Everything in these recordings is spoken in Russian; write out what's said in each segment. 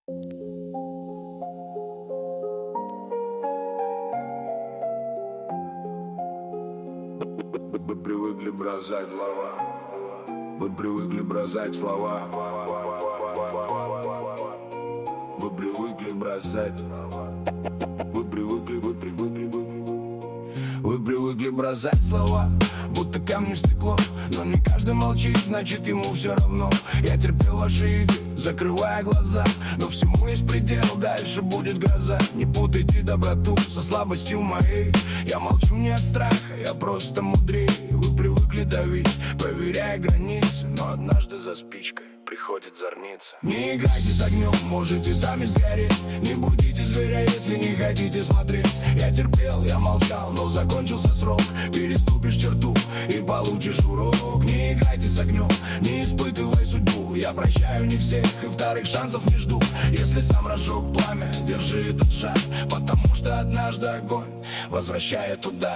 Вы привыкли бросать слова. Вы привыкли бросать слова. Вы привыкли бросать. Вы привыкли бросать слова, будто камни в стекло. Но не каждый молчит, значит ему все равно. Я терпел ваши игры, закрывая глаза, но всему есть предел, дальше будет гроза. Не путайте доброту со слабостью моей. Я молчу не от страха, я просто мудрее. Вы привыкли давить, проверяя границы, но однажды за спичкой приходит зорница. Не играйте с огнем, можете сами сгореть. Не будите зверя, если не хотите смотреть. Я терпел, я молчал, но закончился срок. Переступишь черту и получишь урок. Не играйте с огнем, не испытывай судьбу. Я прощаю не всех и вторых шансов не жду. Если сам разжег пламя, держи этот шаг, потому что однажды огонь возвращает туда.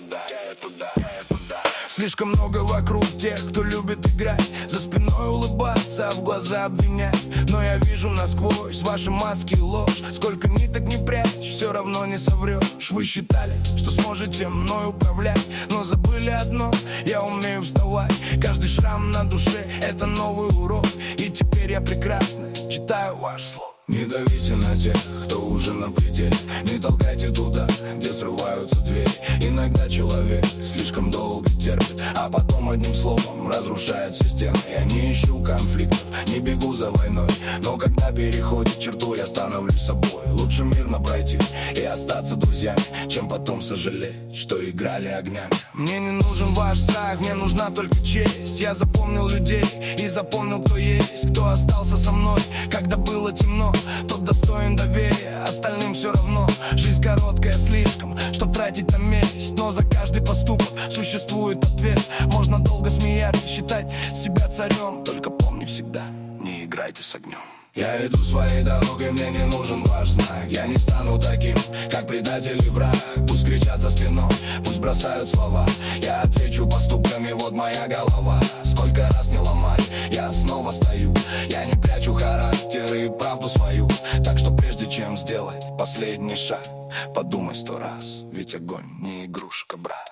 Слишком много вокруг тех, кто любит играть, за спиной улыбаться, а в глаза обвинять. Но я вижу насквозь ваши маски и ложь. Сколько ниток не прячь, все равно не соврешь. Вы считали, что сможете мной управлять, но забыли одно: я умею вставать. Каждый шрам на душе — это новый урок. И теперь я прекрасно читаю ваш слог. Не давите на тех, кто уже на пределе. Не толкайте туда, где срываются двери. Иногда человек слишком долго терпит, а потом одним словом разрушает все стены. Я не ищу конфликтов, не бегу за войной, но когда переходит черту, я становлюсь собой. Лучше мирно пройти и остаться друзьями, чем потом сожалеть, что играли огнями. Мне не нужен ваш страх, мне нужна только честь. Я запомнил людей и запомнил, кто есть, кто остался со мной, когда было темно. Тот достоин доверия, остальным все равно. Жизнь короткая слишком, чтоб тратить на месть, но за каждый поступок существует ответ. Можно долго смеяться, считать себя царем, только помни всегда: не играйте с огнем. Я иду своей дорогой, мне не нужен ваш знак. Я не стану таким, как предатель и враг. Пусть кричат за спиной, пусть бросают слова. Я отвечу поступками, вот моя голова. Сколько раз не ломать, я снова стою. Я не прячу характер и правду свою. Так что прежде чем сделать последний шаг, подумай 100 раз, ведь огонь не игрушка, брат.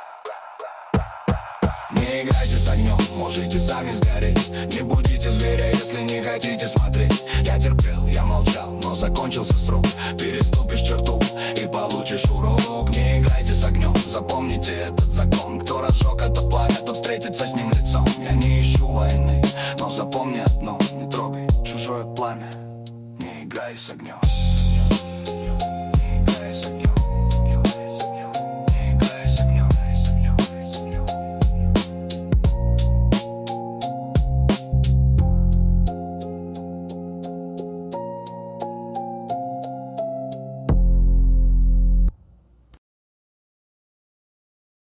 Не играйте с огнем, можете сами сгореть. Не будите зверя, если не хотите смотреть. Я терпел, я молчал, но закончился срок. Переступишь черту и получишь урок. Не играйте с огнем, запомните этот закон. Кто разжег это пламя, тот встретится с ним лицом. Я не ищу войны, но запомни одно: не трогай чужое пламя, не играй с огнем.